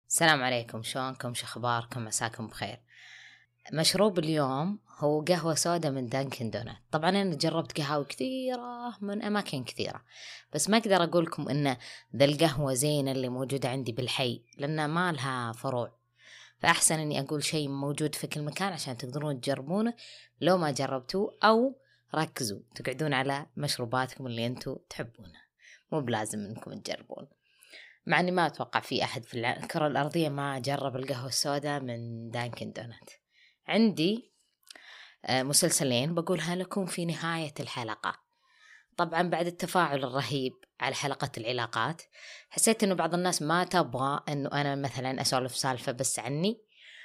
السلام عليكم، شلونكم؟ شخباركم؟ مساكم بخير. مشروب اليوم هو قهوة سودا من دانكن دونات. طبعا أنا جربت قهاوي كثيرة من أماكن كثيرة، بس ما أقدر أقول لكم إن ذا القهوة زينة اللي موجودة عندي بالحي، لأن ما لها فروع. فأحسن إني أقول شيء موجود في كل مكان عشان تقدرون تجربونه لو ما جربتوه، أو ركزوا تقعدون على مشروباتكم اللي أنتوا تحبونه، مو بلازم إنكم تجربون. مع أني ما أتوقع في أحد في الكرة الأرضية ما جرب القهوة السوداء من دانكن دونات. عندي مسلسلين بقولها لكم في نهاية الحلقة. طبعا بعد التفاعل الرهيب على حلقة العلاقات، حسيت أنه بعض الناس ما تبغى أنه أنا مثلا أسولف سالفة بس عني،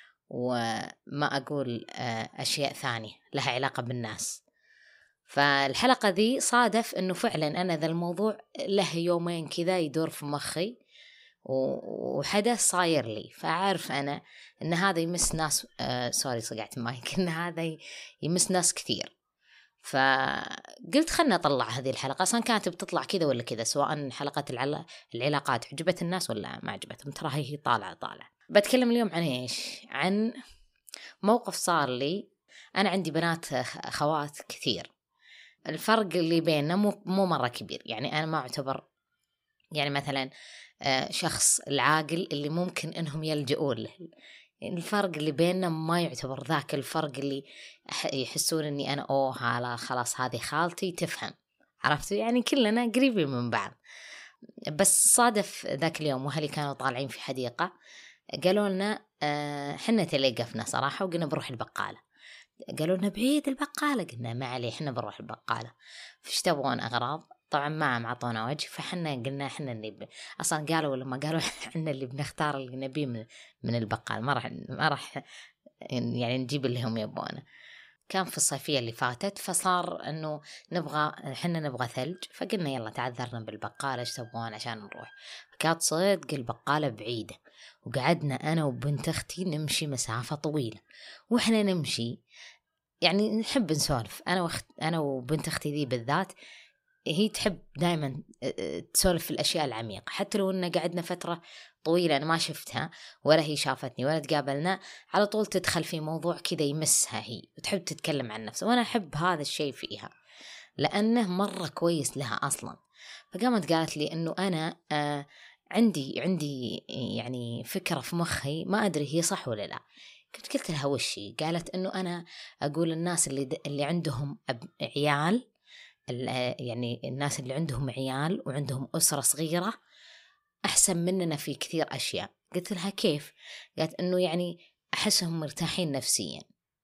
وما أقول أشياء ثانية لها علاقة بالناس. فالحلقة ذي صادف أنه فعلا أنا ذا الموضوع له يومين كذا يدور في مخي، وحدث صاير لي، فأعرف أنا أن هذا يمس ناس سوري صقعت المايك أن هذا يمس ناس كثير. فقلت خلنا أطلع هذه الحلقة، أصلا كانت بتطلع كذا ولا كذا، سواء حلقة العلاقات عجبت الناس ولا ما عجبتهم، ترى هي طالعة. بتكلم اليوم عن إيش؟ عن موقف صار لي. أنا عندي بنات خوات كثير، الفرق اللي بيننا مو مرة كبير. يعني أنا ما أعتبر يعني مثلا شخص العاقل اللي ممكن إنهم يلجؤون له. الفرق اللي بيننا ما يعتبر ذاك الفرق اللي يحسون إني أنا هلا خلاص هذه خالتي تفهم، عرفتوا؟ يعني كلنا قريبين من بعض. بس صادف ذاك اليوم وهلي كانوا طالعين في حديقة، قالوا لنا حنا تلقفنا صراحة وقلنا بروح البقالة. قالوا لنا بعيد البقالة، قلنا ما عليه حنا بنروح البقالة. فايش تبغون أغراض؟ طبعا ما عطونا وجه، فحنا قلنا حنا اللي أصلا قالوا ولا ما قالوا حنا اللي بنختار اللي نبيه من البقال، ما راح يعني نجيب اللي هم يبونه. كان في الصيفية اللي فاتت، فصار إنه حنا نبغى ثلج، فقلنا يلا تعذرنا بالبقالة ايش تبغون عشان نروح. كانت صدق البقالة بعيدة، وقعدنا أنا وبنت أختي نمشي مسافة طويلة، وإحنا نمشي يعني نحب نسولف. أنا وبنت أختي ذي بالذات هي تحب دائما تسولف في الأشياء العميقة، حتى لو إن قعدنا فترة طويلة أنا ما شفتها ولا هي شافتني ولا تقابلنا، على طول تدخل في موضوع كذا يمسها هي وتحب تتكلم عن نفسها، وأنا أحب هذا الشيء فيها لأنه مرة كويس لها أصلا. فقامت قالت لي إنه أنا عندي يعني فكرة في مخي، ما أدري هي صح ولا لا. قلت لها وشي؟ قالت إنه أنا أقول الناس اللي عندهم عيال، يعني الناس اللي عندهم عيال وعندهم أسرة صغيرة أحسن مننا في كثير أشياء. قلت لها كيف؟ قالت إنه يعني أحسهم مرتاحين نفسيا.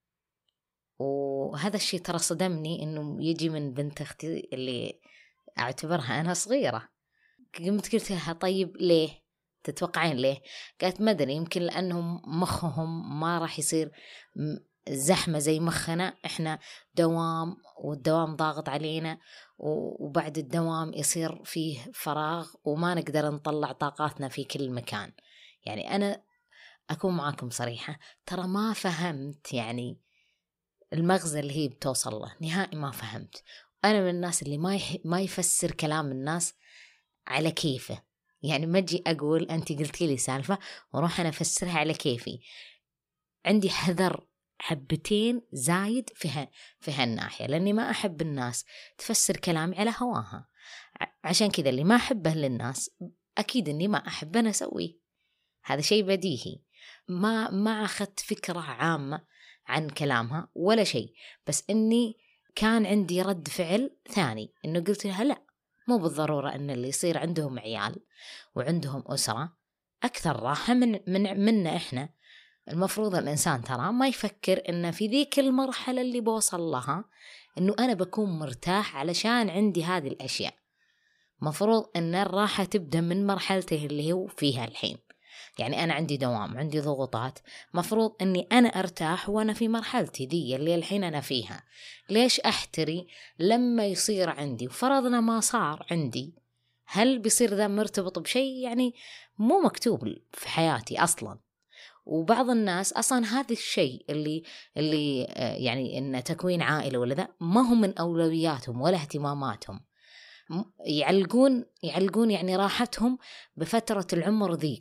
وهذا الشيء ترى صدمني إنه يجي من بنت أختي اللي أعتبرها أنا صغيرة. قلت لها طيب ليه تتوقعين ليه؟ قالت ما أدري، يمكن لأنهم مخهم ما راح يصير زحمة زي مخنا، إحنا دوام والدوام ضاغط علينا، وبعد الدوام يصير فيه فراغ وما نقدر نطلع طاقاتنا في كل مكان. يعني أنا أكون معاكم صريحة، ترى ما فهمت يعني المغزى اللي هي بتوصل له نهائي، ما فهمت. أنا من الناس اللي ما يفسر كلام الناس على كيفه. يعني ما أجي أقول أنت قلتي لي سالفة وروح أنا أفسرها على كيفي. عندي حذر حبتين زايد في هالناحية، لأني ما أحب الناس تفسر كلامي على هواها. عشان كذا اللي ما أحبه للناس أكيد أني ما أحب أنا أسويه، هذا شيء بديهي. ما أخذت فكرة عامة عن كلامها ولا شيء، بس أني كان عندي رد فعل ثاني، أنه قلت لها لا، مو بالضرورة أن اللي يصير عندهم عيال وعندهم أسرة أكثر راحة منا إحنا. المفروض الإنسان ترى ما يفكر إن في ذيك المرحلة اللي بوصل لها إنه أنا بكون مرتاح علشان عندي هذه الأشياء. مفروض إن الراحة تبدأ من مرحلته اللي هو فيها الحين. يعني أنا عندي دوام، عندي ضغوطات، مفروض إني أنا أرتاح وأنا في مرحلتي دي اللي الحين أنا فيها. ليش أحتري لما يصير عندي؟ وفرضنا ما صار عندي، هل بيصير ذا مرتبط بشيء يعني مو مكتوب في حياتي أصلاً؟ وبعض الناس أصلاً هذا الشيء اللي يعني إن تكوين عائلة ولا ذا ما هم من أولوياتهم ولا اهتماماتهم. يعلقون يعني راحتهم بفترة العمر ذيك،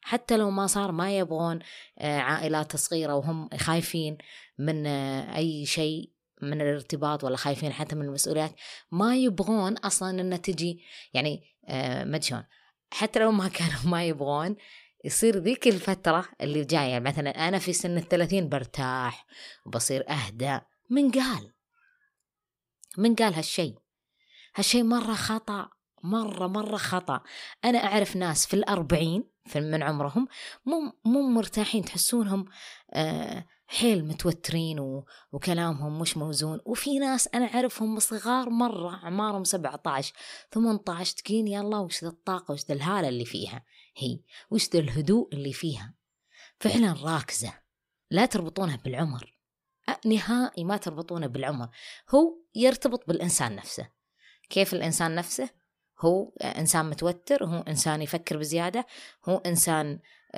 حتى لو ما صار ما يبغون عائلات صغيرة وهم خايفين من أي شيء من الارتباط ولا خايفين حتى من المسؤوليات، ما يبغون أصلا أن تجي يعني ما شلون، حتى لو ما كانوا ما يبغون يصير ذيك الفترة اللي جاية. مثلا أنا في سن 30 برتاح وبصير أهدى. من قال هالشي مرة خطأ، مرة خطأ. أنا أعرف ناس في 40 من عمرهم مو مرتاحين، تحسونهم حيل متوترين وكلامهم مش موزون. وفي ناس أنا أعرفهم صغار مرة عمارهم 17 18 تقين يلا وش ذا الطاقة وش ذا الهالة اللي فيها هي، وش ذا الهدوء اللي فيها. فعلا راكزة. لا تربطونها بالعمر نهائي، ما تربطونه بالعمر. هو يرتبط بالإنسان نفسه. كيف الإنسان نفسه؟ هو إنسان متوتر، هو إنسان يفكر بزيادة، هو إنسان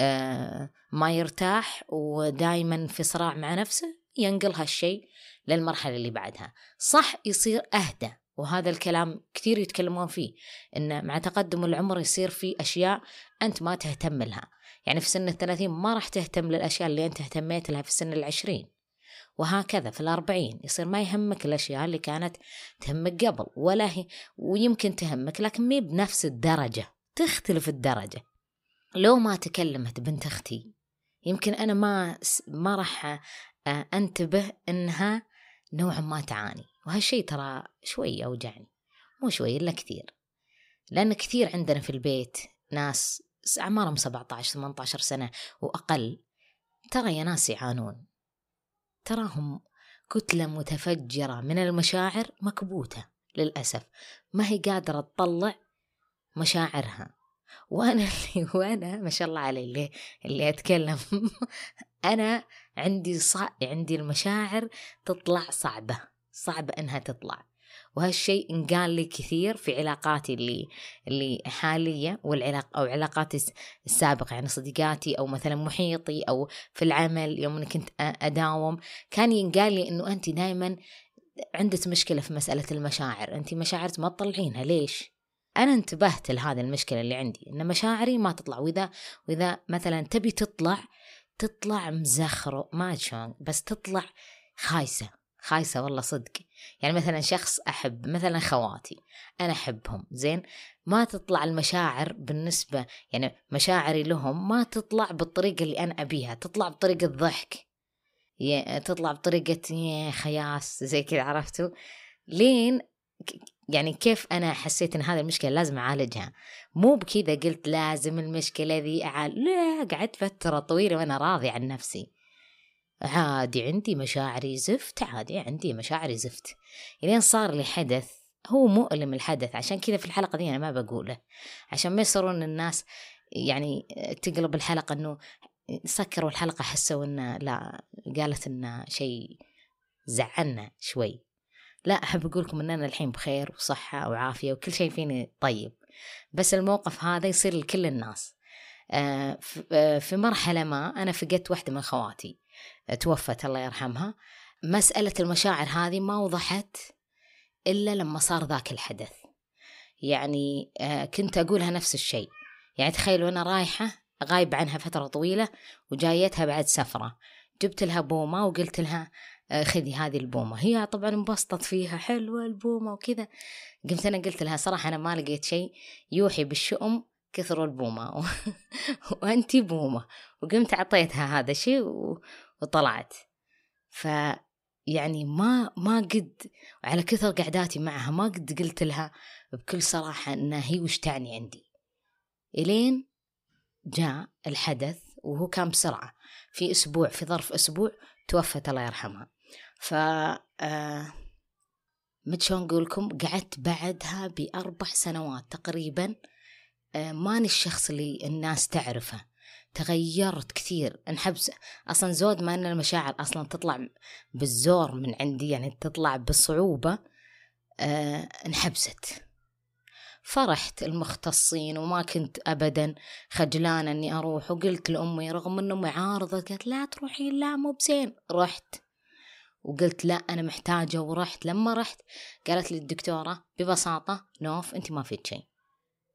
ما يرتاح ودايما في صراع مع نفسه، ينقل هالشيء للمرحلة اللي بعدها. صح يصير أهدى، وهذا الكلام كثير يتكلمون فيه، إن مع تقدم العمر يصير في أشياء أنت ما تهتم لها. يعني في سن 30 ما راح تهتم للأشياء اللي أنت اهتميت لها في سن 20، وهكذا في 40 يصير ما يهمك الأشياء اللي كانت تهمك قبل، ولا هي ويمكن تهمك لكن مي بنفس الدرجة، تختلف الدرجة. لو ما تكلمت بنت أختي يمكن أنا ما راح أنتبه إنها نوعا ما تعاني، وهالشي ترى شوي أوجعني، مو شوي إلا كثير، لأن كثير عندنا في البيت ناس أعمارهم 17 18 سنة وأقل، ترى يا ناس يعانون، تراهم كتلة متفجرة من المشاعر مكبوتة للأسف، ما هي قادرة تطلع مشاعرها. وأنا ما شاء الله علي اللي أتكلم أنا عندي المشاعر تطلع صعبة إنها تطلع. وهالشيء انقال لي كثير في علاقاتي اللي حالية أو علاقاتي السابقة، يعني صديقاتي أو مثلا محيطي أو في العمل. يوم أنا كنت أداوم كان ينقال لي إنه أنت دايما عندك مشكلة في مسألة المشاعر، أنت مشاعرك ما تطلعينها ليش؟ أنا انتبهت لهذا المشكلة اللي عندي، إن مشاعري ما تطلع، وإذا مثلا تبي تطلع مزخرة ما شلون، بس تطلع خايسة والله صدق. يعني مثلا شخص أحب، مثلا خواتي أنا أحبهم زين، ما تطلع المشاعر بالنسبة، يعني مشاعري لهم ما تطلع بالطريقة اللي أنا أبيها، تطلع بطريقة ضحك، تطلع بطريقة خياس زي كذا، عرفتوا لين يعني كيف أنا حسيت إن هذه المشكلة لازم أعالجها. مو بكذا قلت لازم المشكلة ذي لا، قعدت فترة طويلة وأنا راضي عن نفسي، عادي عندي مشاعري زفت، إلين صار لي حدث هو مؤلم الحدث. عشان كذا في الحلقة دي أنا ما بقوله، عشان ما يصيرون الناس يعني تقلب الحلقة إنه سكروا الحلقة حسوا إنه لا، قالت إنه شيء زعلنا شوي. لا، أحب أقولكم إن أنا الحين بخير وصحة وعافية وكل شيء فيني طيب، بس الموقف هذا يصير لكل الناس. في مرحلة ما أنا فقدت واحدة من خواتي، توفت الله يرحمها. مسألة المشاعر هذه ما وضحت إلا لما صار ذاك الحدث. يعني كنت أقولها نفس الشيء، يعني تخيلوا أنا رايحة غايب عنها فترة طويلة وجايتها بعد سفرة، جبت لها بومة وقلت لها خذي هذه البومة. هي طبعا انبسطت فيها، حلوة البومة وكذا. قلت لها صراحة أنا ما لقيت شيء يوحي بالشؤم كثر البومة وأنتي بومة. وقمت أعطيتها هذا شيء وطلعت. يعني ما قد على كثر قعداتي معها ما قد قلت لها بكل صراحة إنها هي وش تعني عندي، إلين جاء الحدث وهو كان بسرعة، في أسبوع، في ظرف أسبوع توفت الله يرحمها. متشون نقولكم قعدت بعدها ب4 سنوات تقريبا ماني الشخص اللي الناس تعرفه، تغيرت كثير، انحبس أصلا زود ما أن المشاعر أصلا تطلع بالزور من عندي، يعني تطلع بصعوبة. انحبست، فرحت المختصين وما كنت أبدا خجلانة أني أروح، وقلت لأمي رغم أنه معارضة قالت لا تروحي، لا مو بزين، رحت وقلت لا أنا محتاجة ورحت. لما رحت قالت لي الدكتورة ببساطة نوف أنت ما فيك شيء،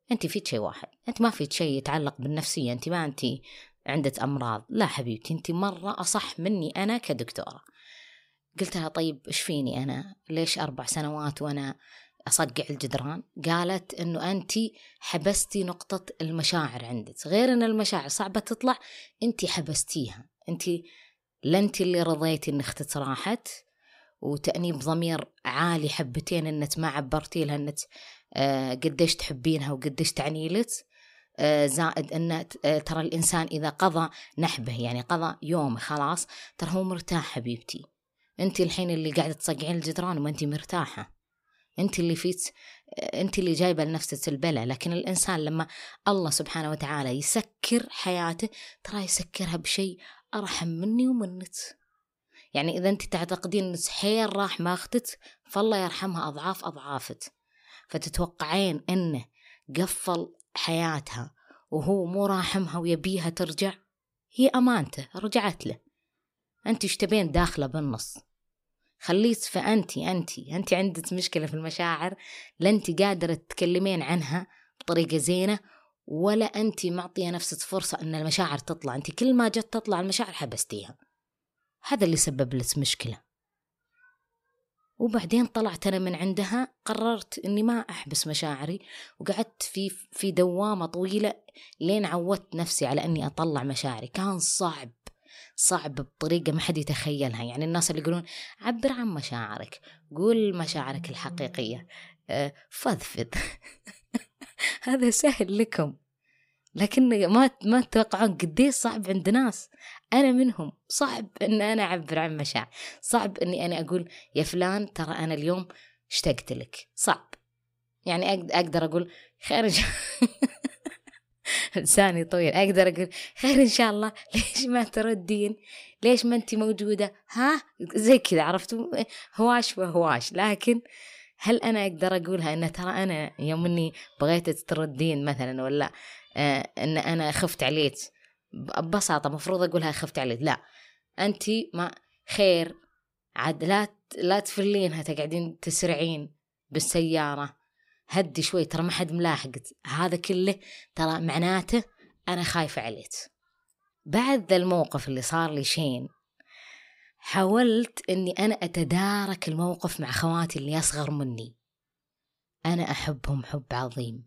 أنت فيك شيء واحد، أنت ما فيك شيء يتعلق بالنفسية، أنت ما أنت عندك أمراض، لا حبيبتي أنت مرة أصح مني أنا كدكتورة. قلت لها طيب إيش فيني أنا؟ ليش 4 سنوات وأنا أصقع الجدران؟ قالت إنه أنت حبستي نقطة المشاعر عندك، غير إن المشاعر صعبة تطلع، أنت حبستيها، أنت لا أنت اللي رضيتي إن أختك راحت، وتأنيب ضمير عالي حبتين إنك ما عبرتي لها إنك قديش تحبينها وقديش تعنيلك. زائد أن ترى الإنسان إذا قضى نحبه، يعني قضى يوم خلاص، ترى هو مرتاح حبيبتي. أنت الحين اللي قاعدة تصقعين الجدران وما أنت مرتاحة، أنت اللي فيت، أنت اللي جايبة لنفسك البلاء. لكن الإنسان لما الله سبحانه وتعالى يسكر حياته، ترى يسكرها بشيء أرحم مني ومنك. يعني إذا أنت تعتقدين أن حيل راح ماختك، فالله يرحمها أضعاف أضعافت. فتتوقعين أنه قفل حياتها وهو مو راحمها ويبيها ترجع؟ هي أمانته رجعت له، أنت اشتبين داخلة بالنص. خليت فأنت عندك مشكلة في المشاعر، لا أنت قادرة تتكلمين عنها بطريقة زينة، ولا أنت معطية نفسك فرصة أن المشاعر تطلع. أنت كل ما جت تطلع المشاعر حبستيها، هذا اللي سبب لك مشكلة. وبعدين طلعت أنا من عندها، قررت أني ما أحبس مشاعري، وقعدت في دوامة طويلة لين عودت نفسي على أني أطلع مشاعري. كان صعب بطريقة ما حد يتخيلها. يعني الناس اللي يقولون عبر عن مشاعرك، قول مشاعرك الحقيقية، فضفض هذا سهل لكم، لكن ما تتوقعون قديش صعب عند ناس. أنا منهم. صعب أن أنا أعبر عن مشاعر، صعب أني أنا أقول يا فلان ترى أنا اليوم اشتقت لك، صعب. يعني أقدر أقول خير لساني طويل، أقدر أقول خير إن شاء الله، ليش ما تردين، ليش ما أنت موجودة، ها زي كذا، عرفتوا، هواش وهواش. لكن هل أنا أقدر أقولها إن ترى أنا يوم أني بغيت تردين مثلا، ولا إن أنا خفت عليك؟ ببساطة مفروض أقولها خفت عليك، لا أنت ما خير عاد، لا تفلينها تقعدين تسرعين بالسيارة، هدي شوي ترى ما حد ملاحق. هذا كله ترى معناته أنا خايفة عليك. بعد ذا الموقف اللي صار لي شين، حاولت أني أنا أتدارك الموقف مع خواتي اللي أصغر مني. أنا أحبهم حب عظيم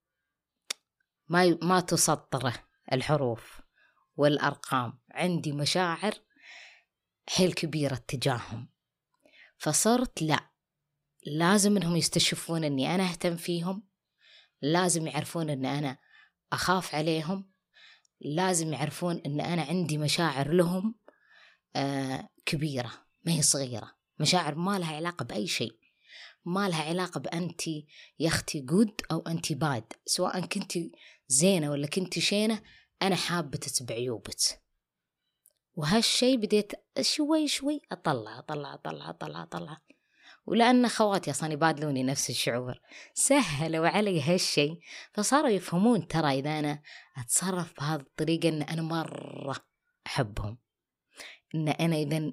ما تسطره الحروف والأرقام، عندي مشاعر حيل كبيرة تجاههم. فصرت لازم إنهم يستشفون أني أنا أهتم فيهم، لازم يعرفون أن أنا أخاف عليهم، لازم يعرفون أن أنا عندي مشاعر لهم كبيرة ما هي صغيرة. مشاعر ما لها علاقة بأي شيء، ما لها علاقة بأنتي يا أختي جود أو أنتي باد، سواء كنتي زينة ولا كنتي شينة، أنا حابتك بعيوبك. وهالشي بديت شوي أطلع. ولأن خواتي أصلا يبادلوني نفس الشعور، سهلوا علي هالشي، فصاروا يفهمون ترى إذا أنا أتصرف بهذه الطريقة أن أنا مرة أحبهم، أن أنا إذا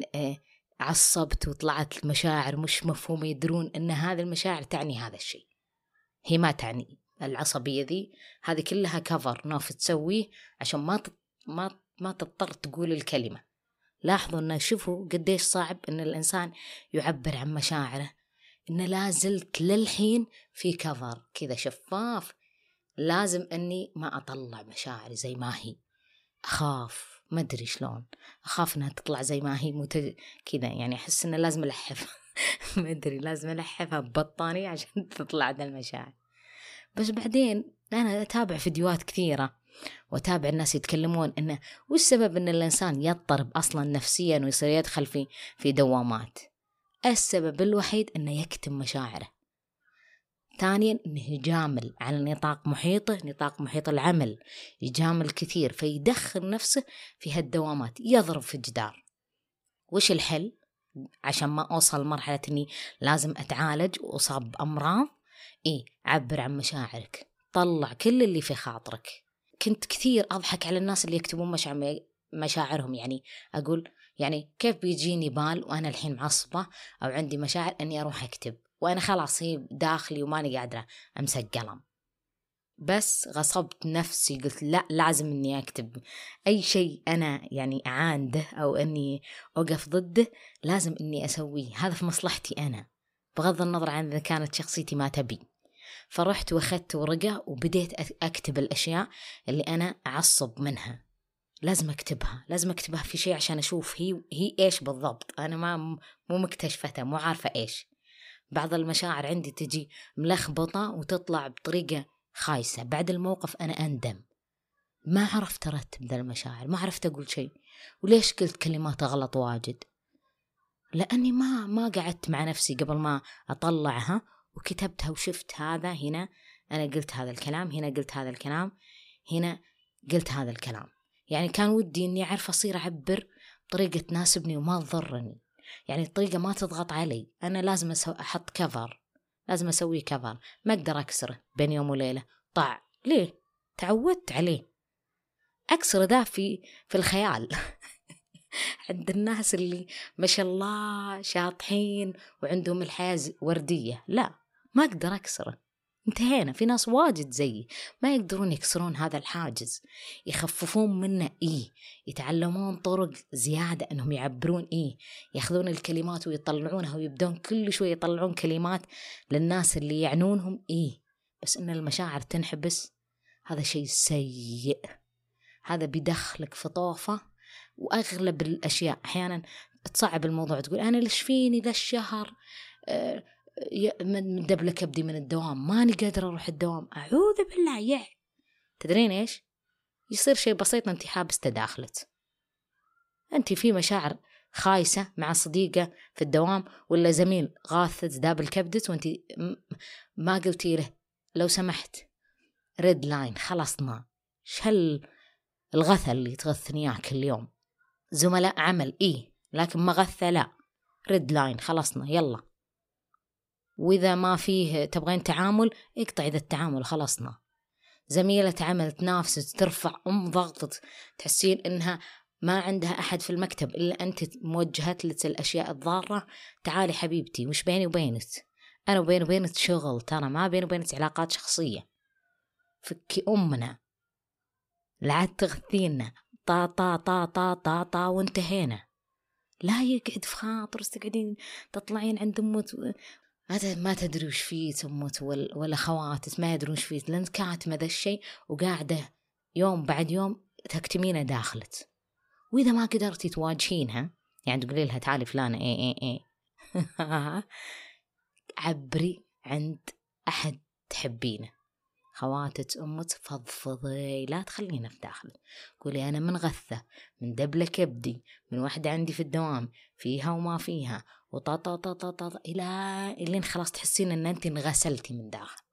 عصبت وطلعت المشاعر مش مفهومة، يدرون أن هذه المشاعر تعني هذا الشيء، هي ما تعني العصبية ذي، هذه كلها كفر نوف تسويه عشان ما تضطر تقول الكلمة. لاحظوا أنه شوفوا قديش صعب أن الإنسان يعبر عن مشاعره، أنه لازلت للحين في كفر كذا شفاف، لازم أني ما أطلع مشاعري زي ما هي، أخاف ما أدري شلون، أخاف أنها تطلع زي ما هي كذا، يعني أحس أنه لازم ألحف ما أدري، لازم ألحفها ببطانية عشان تطلع ذا المشاعر. بس بعدين أنا أتابع فيديوهات كثيرة وأتابع الناس يتكلمون إنه وش السبب إن الإنسان يضطرب أصلا نفسيا ويصير يدخل في دوامات. السبب الوحيد إنه يكتم مشاعره. ثانيا إنه يجامل على نطاق محيطه، نطاق محيط العمل، يجامل كثير، فيدخل نفسه في هالدوامات، يضرب في الجدار. وش الحل عشان ما أوصل مرحلة إني لازم أتعالج وأصاب بأمراض؟ عبر عن مشاعرك، طلع كل اللي في خاطرك. كنت كثير أضحك على الناس اللي يكتبون مشاعرهم، يعني أقول يعني كيف بيجيني بال وأنا الحين معصبة أو عندي مشاعر أني أروح أكتب، وأنا خلاص هي داخلي وماني قادرة أمسك قلم. بس غصبت نفسي، قلت لا، لازم إني أكتب أي شيء أنا يعني أعانده أو أني أوقف ضده، لازم إني أسويه، هذا في مصلحتي أنا، بغض النظر عن إذا كانت شخصيتي ما تبي. فرحت وأخذت ورقة وبديت أكتب الأشياء اللي أنا أعصب منها، لازم أكتبها في شيء عشان أشوف هي إيش بالضبط. أنا مو مكتشفتها، مو عارفة إيش. بعض المشاعر عندي تجي ملخبطة وتطلع بطريقة خايسة، بعد الموقف أنا أندم، ما عرفت أرتب ذا المشاعر، ما عرفت أقول شيء. وليش قلت كلمات غلط واجد؟ لأني ما قعدت مع نفسي قبل ما أطلعها وكتبتها وشفت هذا هنا أنا قلت هذا الكلام، هنا قلت هذا الكلام، هنا قلت هذا الكلام. يعني كان ودي إني أعرف أصير أعبر بطريقة تناسبني وما تضرني، يعني الطريقة ما تضغط علي. أنا لازم أحط كفر، لازم أسوي كفر، ما أقدر أكسره بين يوم وليلة. ليه؟ تعودت عليه. أكسر ذا في الخيال عند الناس اللي ما شاء الله شاطحين وعندهم الحياة وردية، لا، ما أقدر أكسره، انتهينا. في ناس واجد زيي ما يقدرون يكسرون هذا الحاجز، يخففون منه، يتعلمون طرق زيادة أنهم يعبرون، يأخذون الكلمات ويطلعونها ويبدون كل شوي يطلعون كلمات للناس اللي يعنونهم، بس إن المشاعر تنحبس، هذا شيء سيء، هذا بيدخلك في طوفة. وأغلب الأشياء أحيانا تصعب الموضوع، تقول أنا ليش فيني ذا الشهر من دبلة كبدي من الدوام، ماني قادرة أروح الدوام، أعوذ بالله. تدرين إيش يصير؟ شيء بسيط، أنت حابسته داخلت، أنت في مشاعر خايسة مع صديقة في الدوام ولا زميل غاثت دابل كبدت، وأنت ما قلتي له لو سمحت ريد لاين، خلصنا، شهل الغثى اللي تغثني إياه كل يوم. زملاء عمل لكن ما غثى، لا، ريد لاين، خلصنا يلا. وإذا ما فيه تبغين تعامل، اقطع ذا التعامل، خلصنا. زميلة عمل تنافسك، ترفع ضغطت، تحسين إنها ما عندها أحد في المكتب إلا أنت موجهت لك الأشياء الضارة، تعالي حبيبتي، وش بيني وبينك؟ أنا وبيني وبينك شغل، ترى ما بيني وبينك علاقات شخصية. فكي أمنا، لا عاد تغثينا، طا طا طا طا طا طا وانتهينا. لا يقعد في خاطر تقعدين تطلعين عند أمك، ما تدري وش فيه أمك ولا خواتك ما يدرون وش فيه، لأن كاتمة ذا الشيء وقاعدة يوم بعد يوم تكتمينه داخلت. وإذا ما قدرتي تواجهينها، يعني تقولي لها تعالي فلانة إيه عبري عند أحد تحبينه، خواتك أمك، فضفضي، لا تخلينا في داخل. قولي أنا من غثة، من دبلة كبدي، من واحدة عندي في الدوام فيها وما فيها، وطا إلين خلاص تحسين أن أنت انغسلتي من داخل.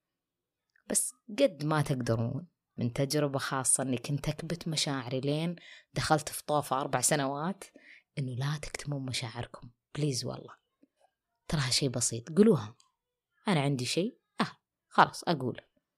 بس قد ما تقدرون، من تجربة خاصة أني كنت أكبت مشاعري لين دخلت في طوفة 4 سنوات، أنه لا تكتمون مشاعركم بليز، والله تراها شيء بسيط، قولوها. أنا عندي شيء خلاص أقول.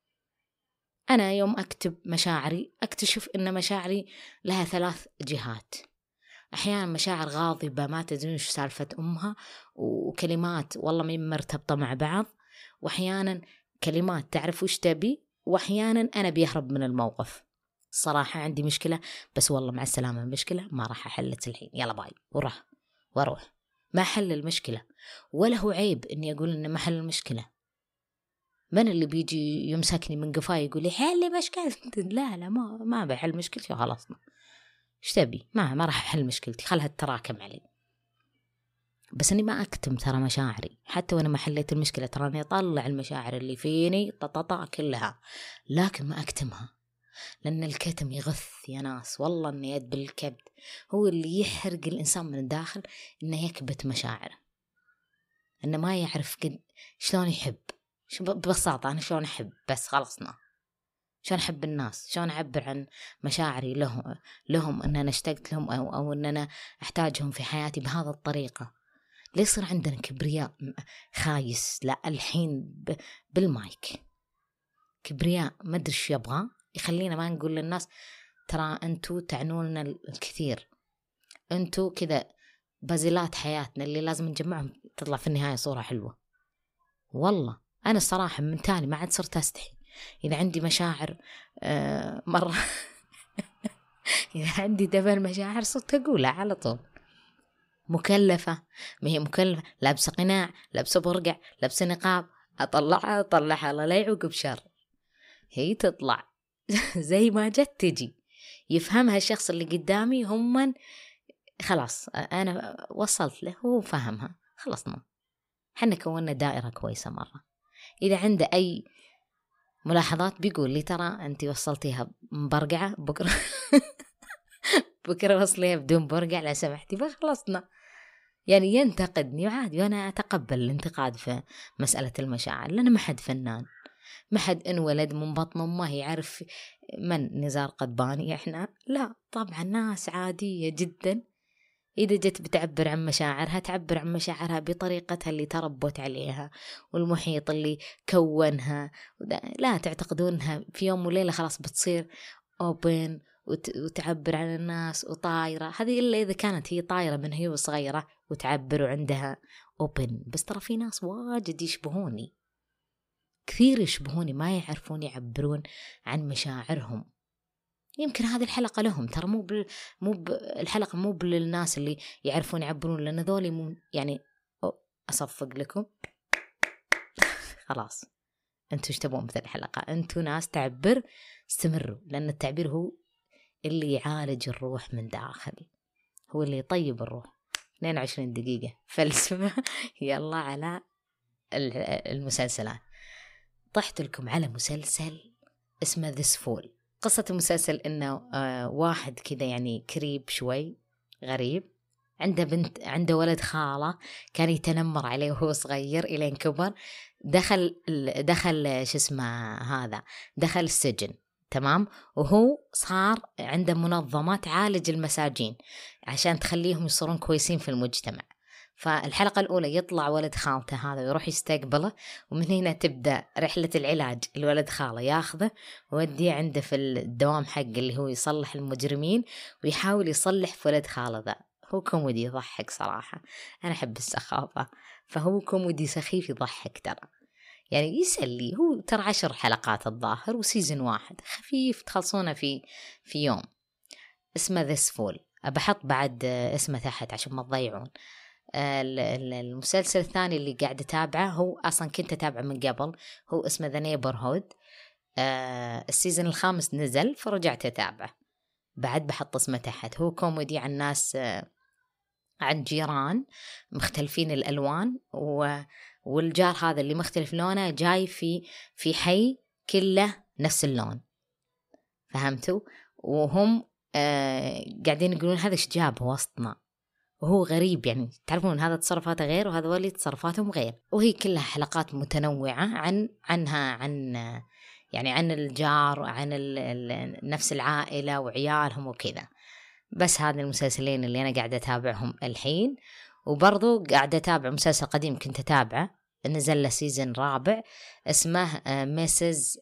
أنا يوم أكتب مشاعري أكتشف أن مشاعري لها 3 جهات. أحيانا مشاعر غاضبة ما تدرين وش سالفة أمها، وكلمات والله ما مرتبطة مع بعض، وأحيانا كلمات تعرف وش تبي، وأحيانا أنا بيهرب من الموقف. صراحة عندي مشكلة، بس والله مع السلامة، المشكلة ما راح أحلت الحين، يلا باي، وأروح ما حل المشكلة. ولا هو عيب إني أقول إن ما حل المشكلة. من اللي بيجي يمسكني من قفاي يقول لي حل مشكلتي؟ لا ما بحل مشكلتي، خلصنا، ايش تبي؟ ما راح احل مشكلتي، خلها تتراكم علي. بس اني ما اكتم ترى مشاعري، حتى وانا ما حليت المشكله تراني اطلع المشاعر اللي فيني طططا كلها، لكن ما اكتمها، لان الكتم يغث يا ناس. والله ان يد بالكبد هو اللي يحرق الانسان من الداخل، انه يكبت مشاعره، انه ما يعرف شلون يحب. ببساطه انا شلون احب؟ بس خلصنا، شلون أحب الناس، شلون أعبر عن مشاعري لهم أن أنا اشتقت لهم أو أن أنا أحتاجهم في حياتي بهذا الطريقة. ليه يصير عندنا كبرياء خايس؟ لا الحين بالمايك كبرياء ما أدري شو يبغى يخلينا ما نقول للناس ترى أنتوا تعنولنا الكثير، أنتوا كذا بازلات حياتنا اللي لازم نجمعهم تطلع في النهاية صورة حلوة. والله أنا الصراحة من تالي ما عاد صرت أستحي، إذا عندي مشاعر مرة إذا عندي دبل مشاعر صرت أقولها على طول. مكلفة، ما هي مكلفة، لابسة قناع، لابسة برقع، لابسة نقاب، أطلعها الله لا يعوقب شر. هي تطلع زي ما جت تجي، يفهمها الشخص اللي قدامي هم خلاص أنا وصلت له، هو فهمها، خلصنا، حنا كونا دائرة كويسة مرة. إذا عنده أي ملاحظات بيقول لي ترى أنت وصلتيها مبرقعة، بكرة وصليها بدون برقع لا سمحتي، فخلصنا. يعني ينتقدني عادي وأنا أتقبل الانتقاد في مسألة المشاعر، لأن ما حد فنان، ما حد انولد من بطن أمه يعرف من نزار قضباني. إحنا لا، طبعا ناس عادية جدا. إذا جت بتعبر عن مشاعرها تعبر عن مشاعرها بطريقتها اللي تربت عليها والمحيط اللي كونها. لا تعتقدونها في يوم وليلة خلاص بتصير أوبن وتعبر عن الناس وطايرة. هذه إلا إذا كانت هي طايرة من هي وصغيرة وتعبر وعندها أوبن. بس ترى في ناس واجد يشبهوني، كثير يشبهوني، ما يعرفون يعبرون عن مشاعرهم. يمكن هذه الحلقة لهم، ترى الحلقة مو للناس اللي يعرفون يعبرون، لأن ذولي يعني أصفق لكم خلاص أنتوا ايش تبون مثل الحلقة؟ أنتوا ناس تعبر، استمروا، لأن التعبير هو اللي يعالج الروح من داخل، هو اللي يطيب الروح. 22 دقيقة فلسفة. يلا على المسلسلات. طحت لكم على مسلسل اسمه This Fall. قصة المسلسل إنه واحد كذا يعني كريب شوي غريب، عنده ولد خالة كان يتنمر عليه وهو صغير إلين كبر. دخل شو اسمه هذا، دخل السجن، تمام. وهو صار عنده منظمة تعالج المساجين عشان تخليهم يصيرون كويسين في المجتمع. فالحلقة الأولى يطلع ولد خالته هذا ويروح يستقبله، ومن هنا تبدأ رحلة العلاج. الولد خاله ياخذه ووديه عنده في الدوام حق اللي هو يصلح المجرمين، ويحاول يصلح في ولد خاله ذا. هو كوميدي يضحك صراحة، أنا أحب السخافة، فهو كوميدي سخيف يضحك ترى، يعني يسلي. هو ترى 10 حلقات الظاهر وسيزن 1 خفيف تخلصونه في يوم. اسمه This Fall. بحط بعد اسمه تحت عشان ما تضيعون. المسلسل الثاني اللي قاعد أتابعه هو أصلا كنت أتابعه من قبل، هو اسمه The Neighborhood. السيزن 5 نزل فرجعت أتابعه، بعد بحط اسمه تحت. هو كوميدي عن ناس، عن جيران مختلفين الألوان، والجار هذا اللي مختلف لونه جاي في حي كله نفس اللون، فهمتوا؟ وهم قاعدين يقولون هذا إيش جاب وسطنا، وهو غريب، يعني تعرفون هذا تصرفاته غير وهذا ولي تصرفاتهم غير. وهي كلها حلقات متنوعة عن الجار، عن نفس العائلة وعيالهم وكذا. بس هذا المسلسلين اللي أنا قاعدة أتابعهم الحين. وبرضو قاعدة أتابع مسلسل قديم كنت أتابعه، نزل له سيزن 4 اسمه مسز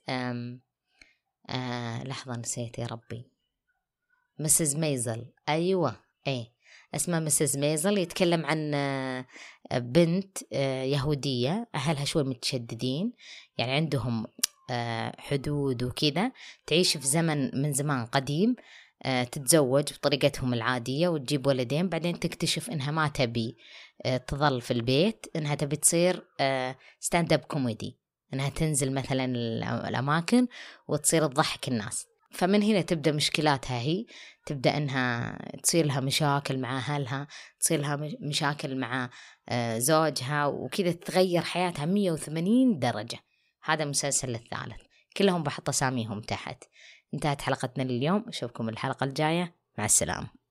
لحظة نسيت يا ربي، مسز ميزل. أيوة اسمه مسز ميزل. يتكلم عن بنت يهودية أهلها شوي متشددين، يعني عندهم حدود وكذا، تعيش في زمن من زمان قديم، تتزوج بطريقتهم العادية وتجيب ولدين، بعدين تكتشف إنها ما تبي تظل في البيت، إنها تبي تصير ستاند اب كوميدي، إنها تنزل مثلا الأماكن وتصير تضحك الناس. فمن هنا تبدأ مشكلاتها، هي تبدأ إنها تصير لها مشاكل مع أهلها، تصير لها مشاكل مع زوجها، وكذا تتغير حياتها 180 درجة. هذا المسلسل الثالث، كلهم بحط أساميهم تحت. انتهت حلقتنا لليوم، أشوفكم الحلقة الجاية، مع السلامة.